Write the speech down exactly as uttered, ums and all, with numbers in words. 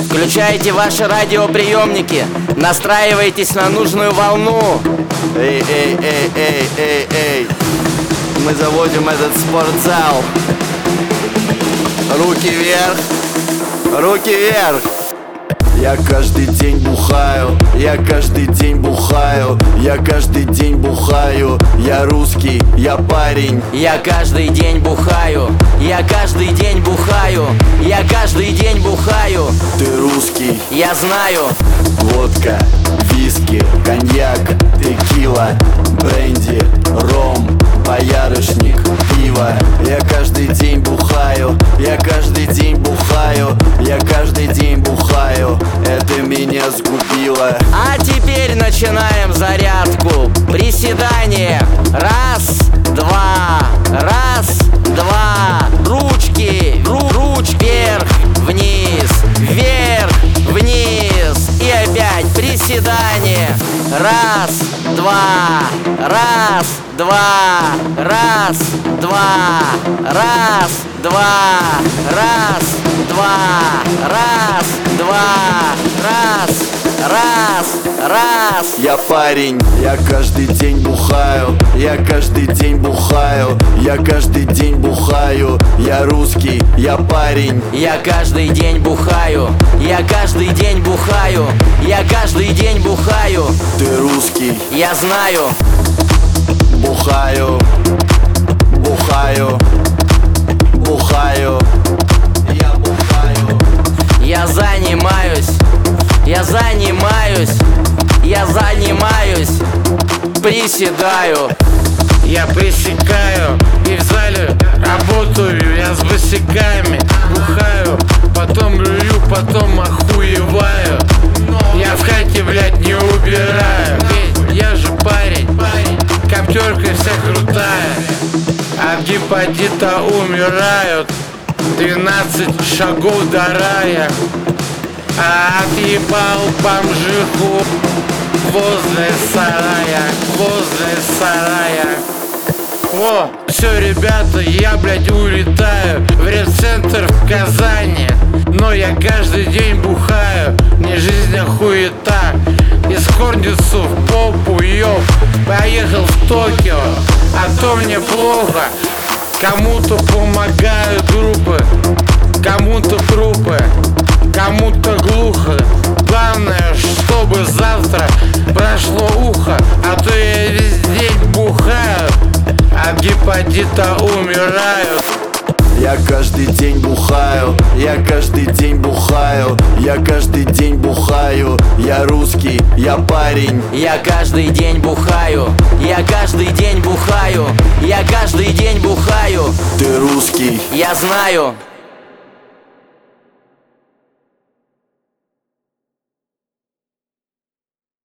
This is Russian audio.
Включайте ваши радиоприемники, настраивайтесь на нужную волну. Эй, эй, эй, эй, эй, эй. Мы заводим этот спортзал. Руки вверх, руки вверх. Я каждый день бухаю, я каждый день бухаю, я каждый день бухаю, я русский, я парень. Я каждый день бухаю, я каждый день бухаю, я каждый день бухаю. Ты русский, я знаю. Водка, виски, коньяк, текила, бренди, ром, боярышник, пиво. Я каждый день бухаю, я каждый день бухаю, я каждый день бухаю. Это меня сгубило. А теперь начинаем зарядку. Приседание. Раз, два, раз, два. Ручки, ру, руч, вверх, вниз, вверх, вниз. И опять приседание. Раз, два, раз, два, раз, два, раз, два, раз, два, раз, два, раз, раз, раз. Я парень, я каждый день бухаю, я каждый день бухаю, я каждый день бухаю, я русский, я парень. Я каждый день бухаю, я каждый день бухаю, я каждый день бухаю. Ты русский, я знаю. Бухаю, бухаю, бухаю, я бухаю. Я занимаюсь, я занимаюсь, я занимаюсь, приседаю. Я пресекаю и в зале работаю я с босиками. Бухаю, потом блюю, потом охуеваю. Я в хате, блядь, не убираю. Ведь я же парень, коптерка вся крутая. От гепатита умирают двенадцать шагов до рая. А отъебал бомжиху возле сарая, возле сарая. О, все, ребята, я, блядь, улетаю в реп-центр в Казани. Но я каждый день бухаю, мне жизнь охуета. Из Хорницу в попу, ёб, поехал в Токио. А то мне плохо, кому-то помогают группы, кому-то трупы, кому-то глухо. Главное, чтобы завтра прошло ухо. А то я весь день бухаю, от гепатита умирают. Я каждый день бухаю, я каждый день бухаю, я каждый день бухаю, я русский, я парень. Я каждый день бухаю, я каждый день бухаю, я каждый день бухаю. Ты русский, я знаю.